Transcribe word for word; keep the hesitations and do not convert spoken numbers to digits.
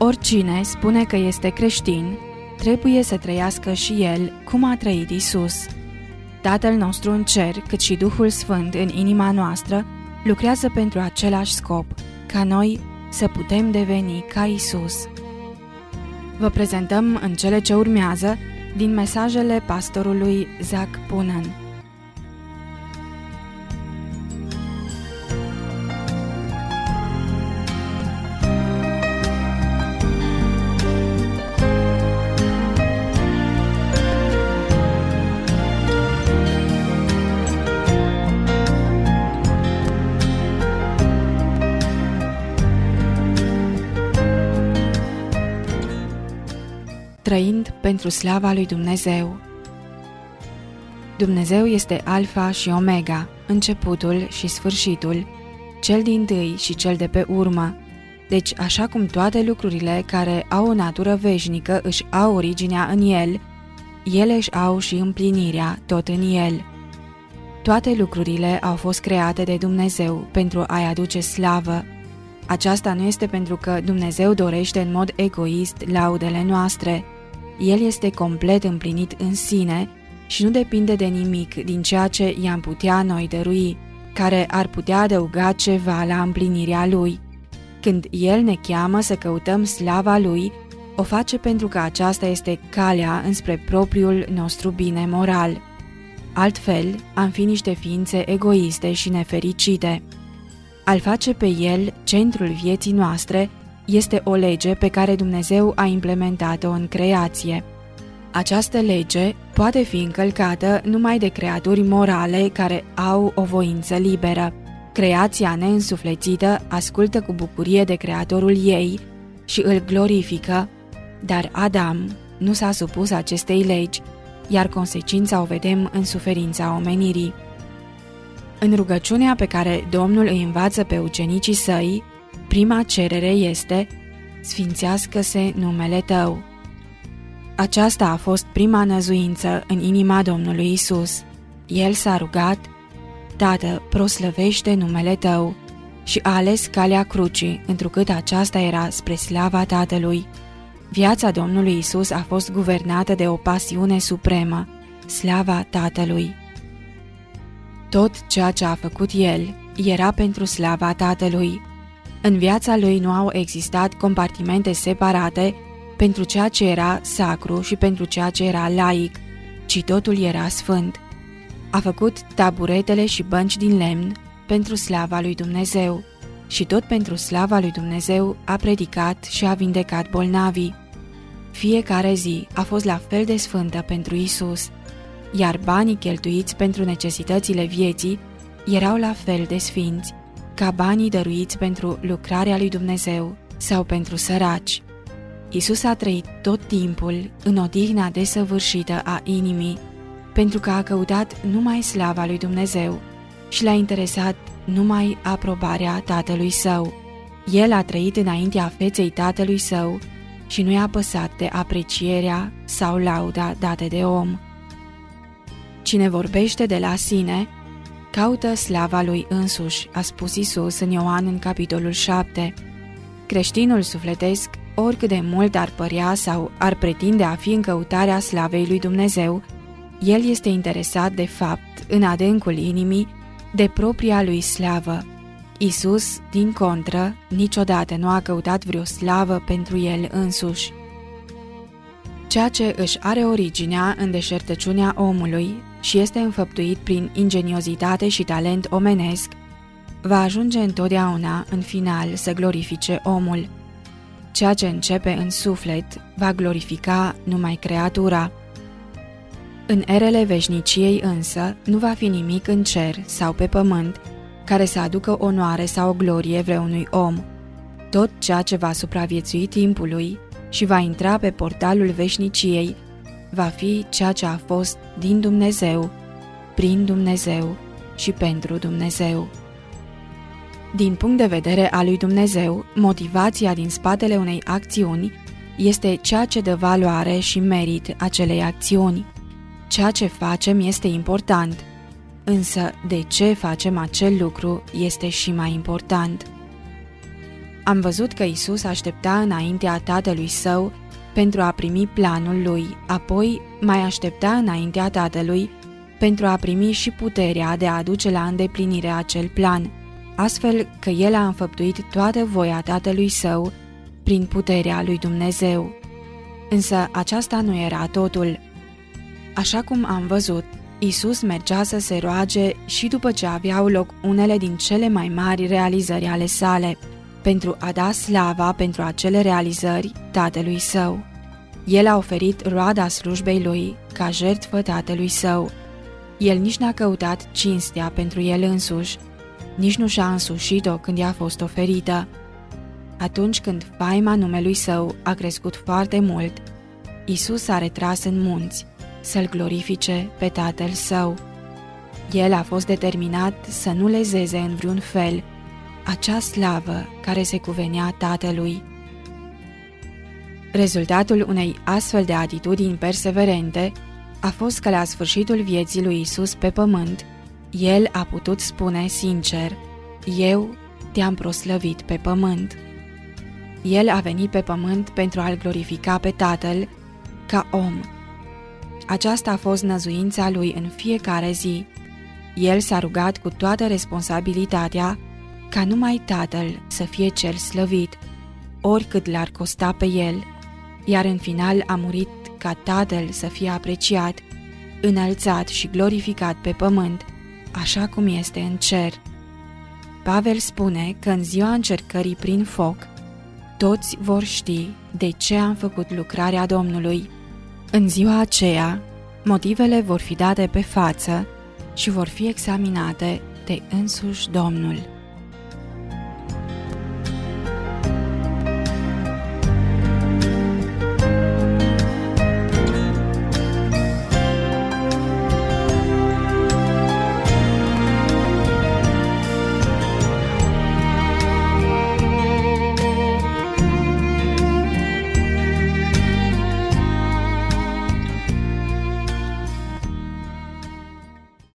Oricine spune că este creștin, trebuie să trăiască și el cum a trăit Isus. Tatăl nostru în cer, cât și Duhul Sfânt în inima noastră, lucrează pentru același scop, ca noi să putem deveni ca Isus. Vă prezentăm în cele ce urmează din mesajele pastorului Zac Punan. Trăind pentru slava lui Dumnezeu. Dumnezeu este Alfa și Omega, începutul și sfârșitul, cel dintâi și cel de pe urmă. Deci, așa cum toate lucrurile care au o natură veșnică își au originea în El, ele își au și împlinirea tot în El. Toate lucrurile au fost create de Dumnezeu pentru a-i aduce slavă. Aceasta nu este pentru că Dumnezeu dorește în mod egoist laudele noastre. El este complet împlinit în sine și nu depinde de nimic din ceea ce i-am putea noi dărui, care ar putea adăuga ceva la împlinirea Lui. Când El ne cheamă să căutăm slava Lui, o face pentru că aceasta este calea înspre propriul nostru bine moral. Altfel, am fi niște ființe egoiste și nefericite. Al face pe El centrul vieții noastre este o lege pe care Dumnezeu a implementat-o în creație. Această lege poate fi încălcată numai de creaturi morale care au o voință liberă. Creația neînsuflețită ascultă cu bucurie de Creatorul ei și îl glorifică, dar Adam nu s-a supus acestei legi, iar consecința o vedem în suferința omenirii. În rugăciunea pe care Domnul îi învață pe ucenicii săi, prima cerere este: sfințească-se numele Tău. Aceasta a fost prima năzuință în inima Domnului Isus. El s-a rugat: Tată, proslăvește numele Tău, și a ales calea crucii, întrucât aceasta era spre slava Tatălui. Viața Domnului Isus a fost guvernată de o pasiune supremă, slava Tatălui. Tot ceea ce a făcut El era pentru slava Tatălui. În viața Lui nu au existat compartimente separate pentru ceea ce era sacru și pentru ceea ce era laic, ci totul era sfânt. A făcut taburetele și bănci din lemn pentru slava lui Dumnezeu și tot pentru slava lui Dumnezeu a predicat și a vindecat bolnavii. Fiecare zi a fost la fel de sfântă pentru Isus, iar banii cheltuiți pentru necesitățile vieții erau la fel de sfinți ca banii dăruiți pentru lucrarea lui Dumnezeu sau pentru săraci. Isus a trăit tot timpul în odihna desăvârșită a inimii, pentru că a căutat numai slava lui Dumnezeu și l-a interesat numai aprobarea Tatălui Său. El a trăit înaintea feței Tatălui Său și nu i-a păsat de aprecierea sau lauda date de om. Cine vorbește de la sine, caută slava lui însuși, a spus Isus în Ioan în capitolul șapte. Creștinul sufletesc, oricât de mult ar părea sau ar pretinde a fi în căutarea slavei lui Dumnezeu, el este interesat de fapt, în adâncul inimii, de propria lui slavă. Isus, din contră, niciodată nu a căutat vreo slavă pentru el însuși. Ceea ce își are originea în deșertăciunea omului și este înfăptuit prin ingeniozitate și talent omenesc, va ajunge întotdeauna, în final, să glorifice omul. Ceea ce începe în suflet va glorifica numai creatura. În erele veșniciei însă nu va fi nimic în cer sau pe pământ care să aducă onoare sau glorie vreunui om. Tot ceea ce va supraviețui timpului și va intra pe portalul veșniciei va fi ceea ce a fost din Dumnezeu, prin Dumnezeu și pentru Dumnezeu. Din punct de vedere al lui Dumnezeu, motivația din spatele unei acțiuni este ceea ce dă valoare și merit acelei acțiuni. Ceea ce facem este important, însă de ce facem acel lucru este și mai important. Am văzut că Isus aștepta înaintea Tatălui Său pentru a primi planul Lui, apoi mai aștepta înaintea Tatălui pentru a primi și puterea de a aduce la îndeplinire acel plan, astfel că El a înfăptuit toată voia Tatălui Său prin puterea lui Dumnezeu. Însă aceasta nu era totul. Așa cum am văzut, Isus mergea să se roage și după ce aveau loc unele din cele mai mari realizări ale sale, pentru a da slava pentru acele realizări Tatălui Său. El a oferit roada slujbei Lui ca jertfă Tatălui Său. El nici n-a căutat cinstea pentru El însuși, nici nu și-a însușit-o când i-a fost oferită. Atunci când faima numelui Său a crescut foarte mult, Isus s-a retras în munți să-L glorifice pe Tatăl Său. El a fost determinat să nu lezeze în vreun fel acea slavă care se cuvenea Tatălui. Rezultatul unei astfel de atitudini perseverente a fost că la sfârșitul vieții lui Isus pe pământ, El a putut spune sincer: Eu te-am proslăvit pe pământ. El a venit pe pământ pentru a-L glorifica pe Tatăl ca om. Aceasta a fost năzuința Lui în fiecare zi. El s-a rugat cu toată responsabilitatea ca numai Tatăl să fie cel slăvit, oricât l-ar costa pe El, iar în final a murit ca Tatăl să fie apreciat, înălțat și glorificat pe pământ, așa cum este în cer. Pavel spune că în ziua încercării prin foc, toți vor ști de ce am făcut lucrarea Domnului. În ziua aceea, motivele vor fi date pe față și vor fi examinate de însuși Domnul.